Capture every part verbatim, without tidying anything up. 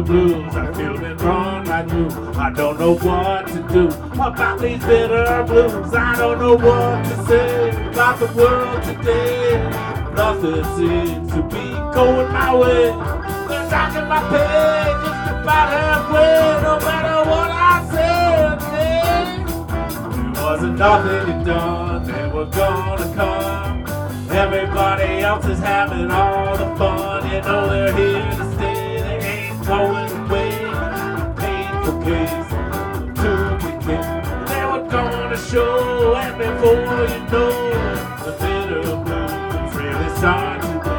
blues. I feel been run right through. I don't know what to do about these bitter blues. I don't know what to say about the world today. Nothing seems to be going my way. They're knocking my pay just about halfway. No matter what I said today, it wasn't nothing you done. They were gonna come. Everybody else is having all the fun. You know they're here to stay. They ain't going away. Painful case to begin. They were gonna show, and before you know, the bitter blues really start to win.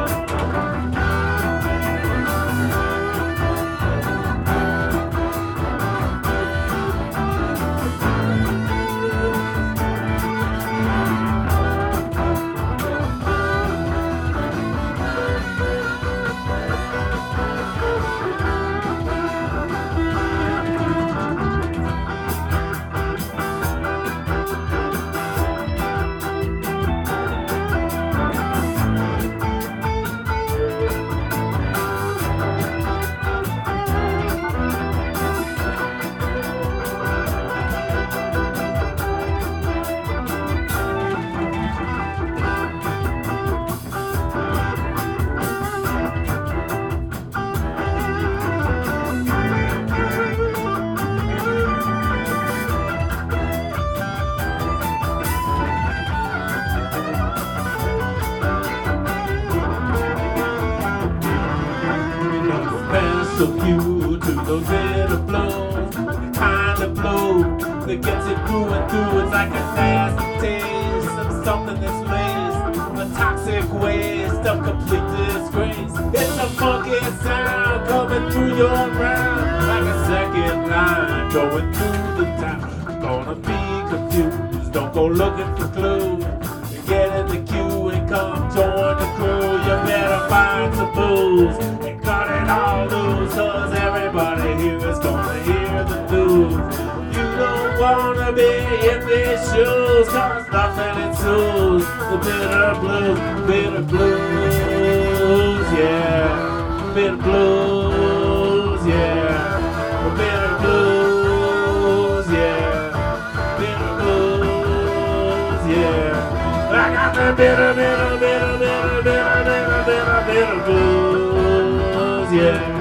So few to those bitter blows, the kind of blow that gets it through and through. It's like a nasty taste of something that's laced, a toxic waste of complete disgrace. It's a funky sound coming through your round, like a second line going through the town. Gonna be confused, don't go looking for clues. Get in the queue and come join the crew. You better find some booze and cut it all loose, cause everybody here is gonna hear the news. You don't wanna be in these shoes, cause nothing ensues. The bitter blues, bitter blues, yeah. Bitter blues, yeah. The bitter blues, yeah. Bitter blues, yeah. I got the bitter, bitter, bitter, bitter, bitter, bitter, bitter, bitter blues, yeah.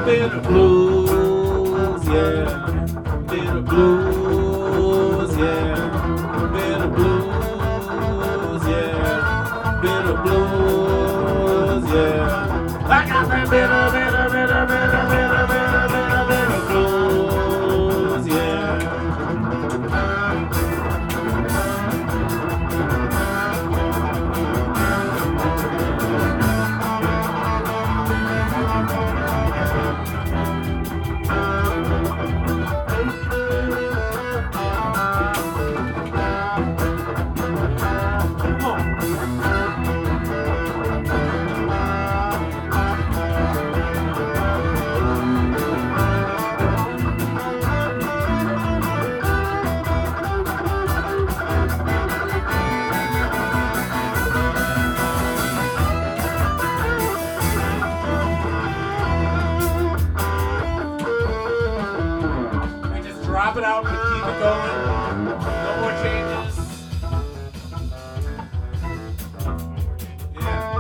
bitter blues, yeah. Bitter blues, yeah. Bitter blues, yeah. Bitter blues, yeah. I got that bitter, bitter, bitter, bitter, bitter, bitter, bitter, bitter blues, yeah. Drop it out and keep it going. No more changes. Yeah.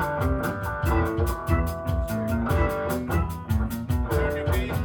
Turn your beat.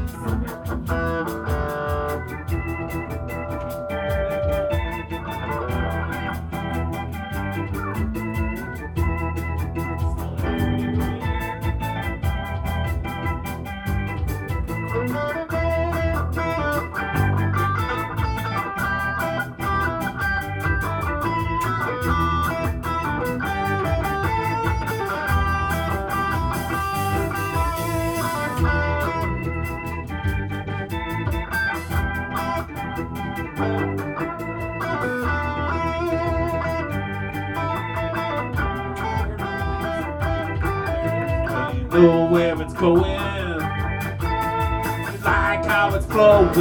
Know where it's going, like how it's flowing.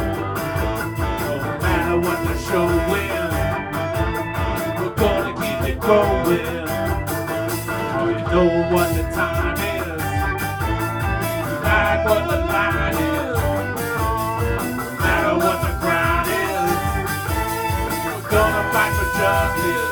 No matter what the showing, we're gonna keep it growing. Oh, you know what the time is, like what the line is. No matter what the grind is, we're gonna fight for justice.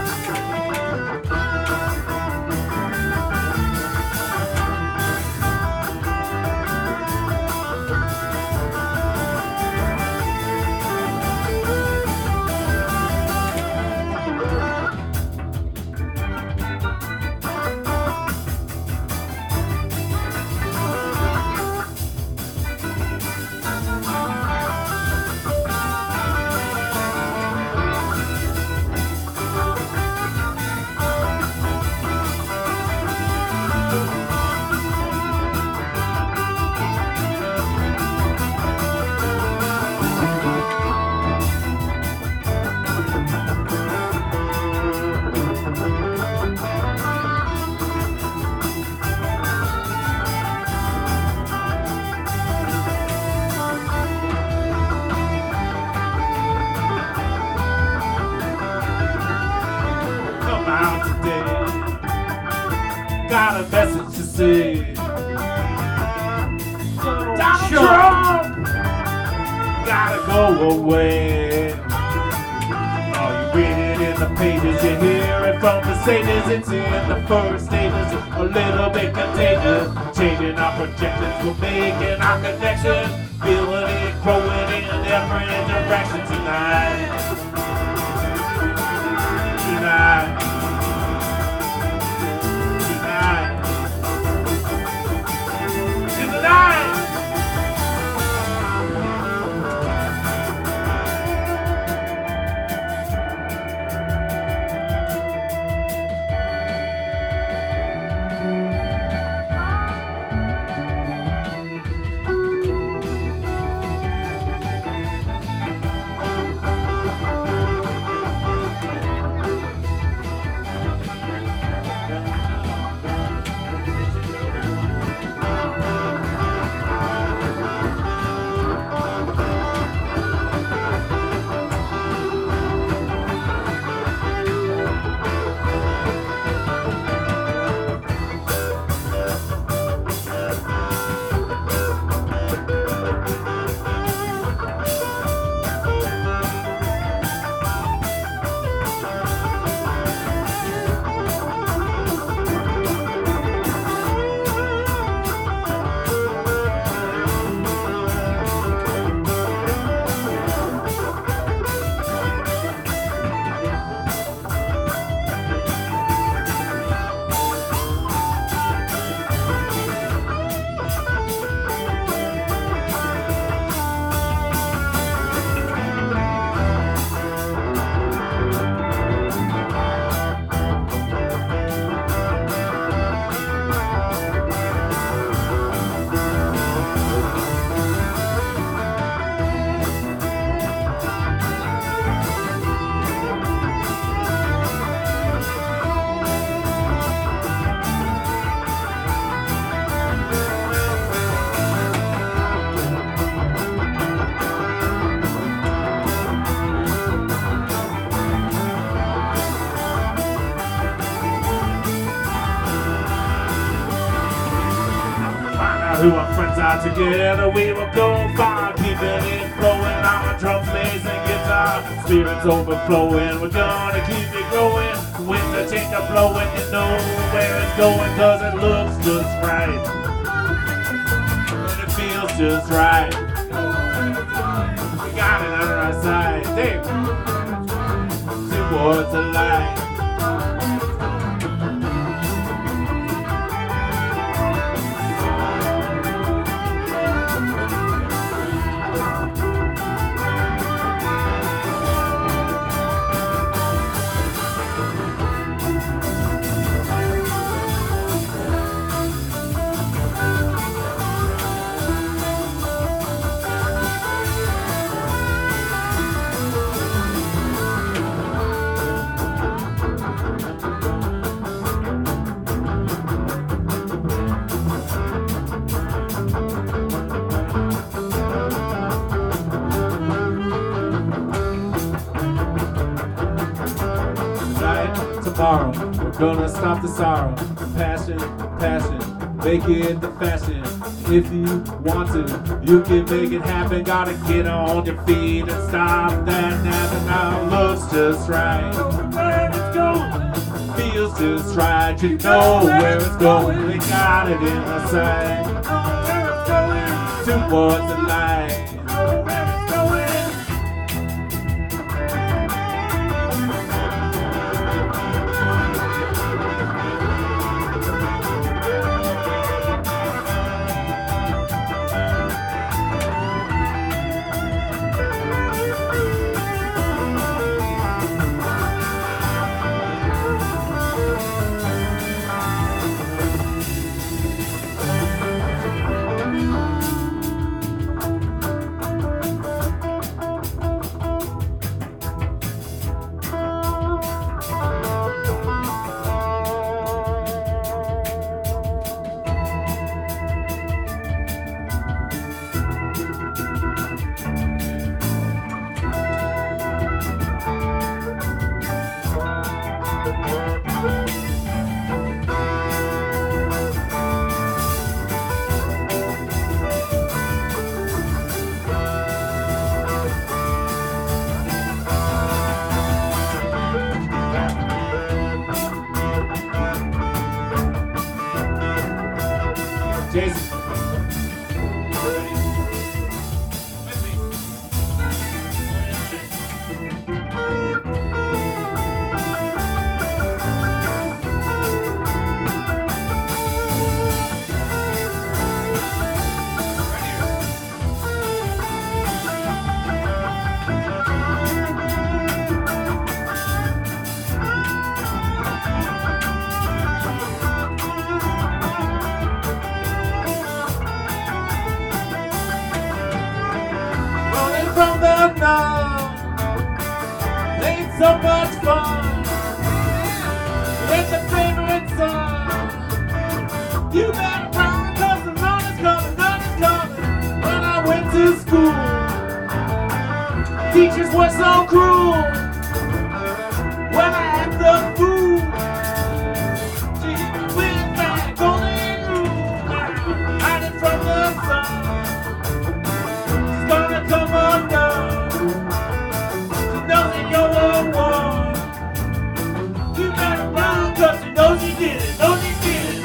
Got a message to say. Donald Trump gotta go away. Oh, you read it in the pages, you hear it from the sages. It's in the first stages, a little bit contagious. Changing our projections, we're making our connection. Feeling it growing in every direction tonight. Tonight. Find out who our friends are together. We will go far, keeping it flowing. Our drum, bass, and guitar. Spirits overflowing. We're gonna keep it growing. When the change are blowing, you know where it's going, cause it looks just right. And it feels just right. We got it on our side. Hey. Towards the light. Tomorrow, we're gonna stop the sorrow. Passion, passion, make it the fashion. If you want to, you can make it happen. Gotta get on your feet and stop that napping. Now looks just right. Where it's going, feels just right. You know where it's going. We got it in our sight. Towards the light. Jason. From the north, ain't so much fun. It's a favorite song. You better run, cause the run is coming, run is coming. When I went to school, teachers were so cruel. When I act the fool, she hit me with that golden rule. Hiding from the sun. Come on down. She knows that you're the one. You better run, cause she knows you did it, knows you did it.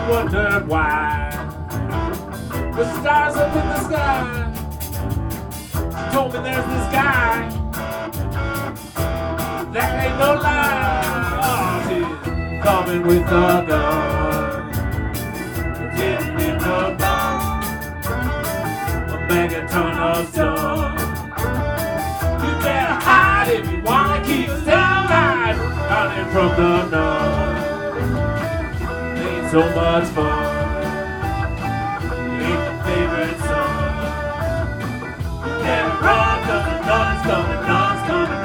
wondered why the stars up in the sky told me there's this guy that ain't no lie. Oh, she's coming with a gun, getting in the bar, a megaton of sun. You better hide if you wanna keep staying alive, running from the nun. Ain't so much fun. Ain't the favorite son. You better run 'cause the nun's coming, nun's coming.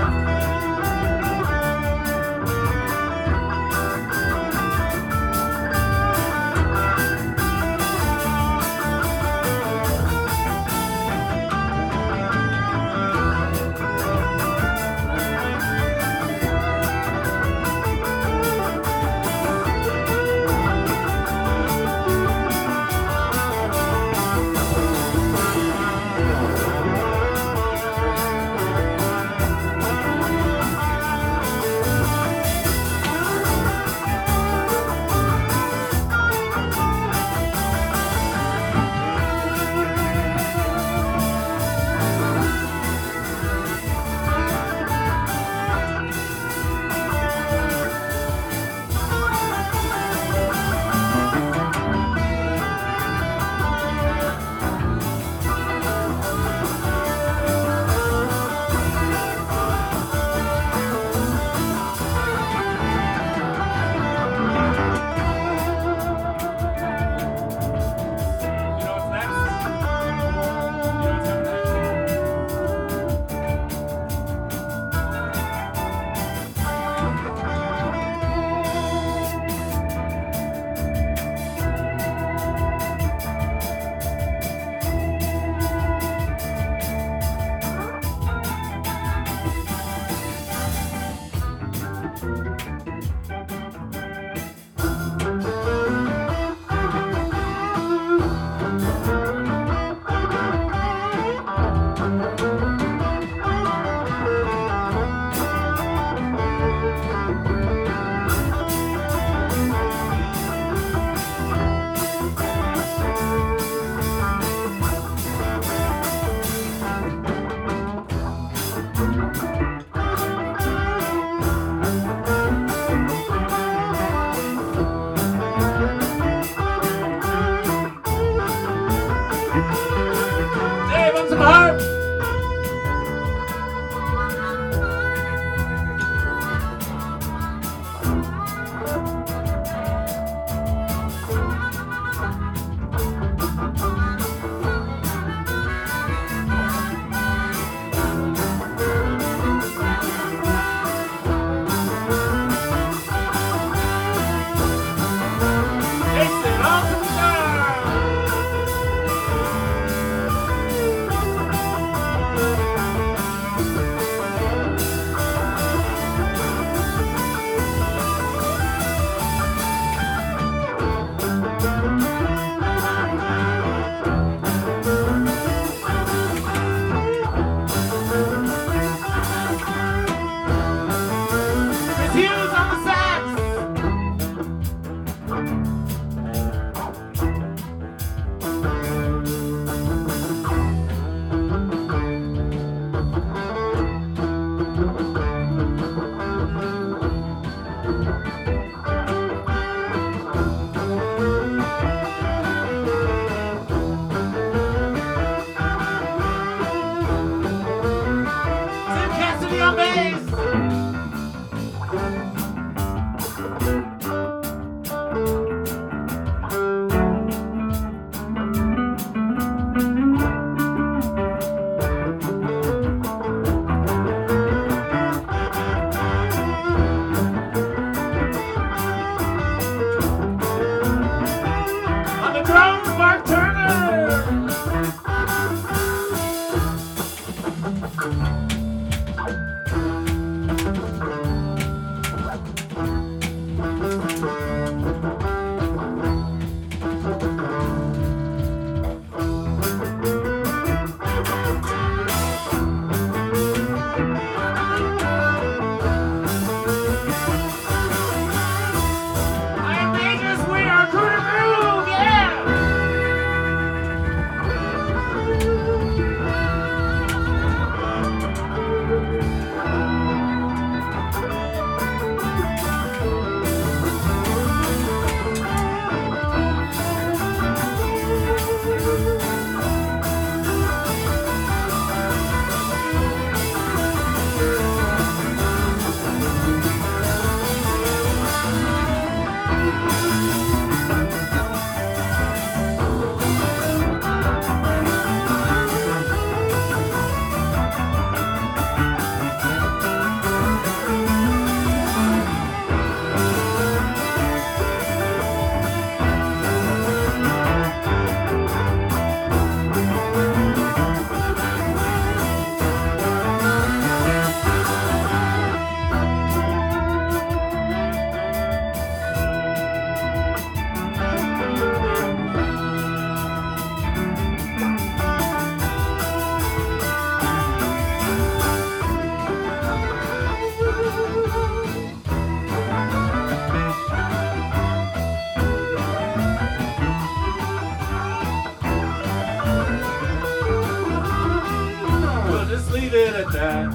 it at that.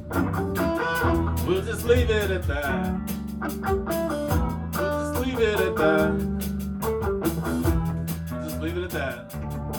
We'll just leave it at that. We'll just leave it at that. We'll just leave it at that.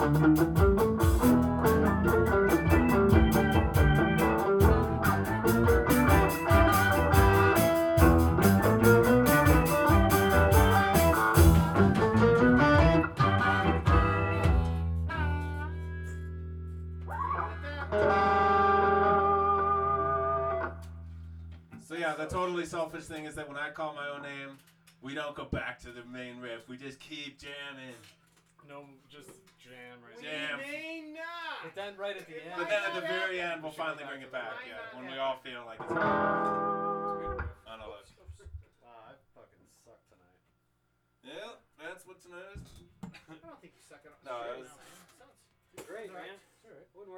So yeah, the totally selfish thing is that when I call my own name, we don't go back to the main riff. We just keep jamming. No, just jam right Jam. may not. But then right at the end. But then at the very end, we'll finally bring it back. Yeah, when we all feel like it's. I know that. Wow, I fucking suck tonight. Yeah, that's what tonight is. I don't think you suck at all. No, it was- Great, Alright. man. Alright. What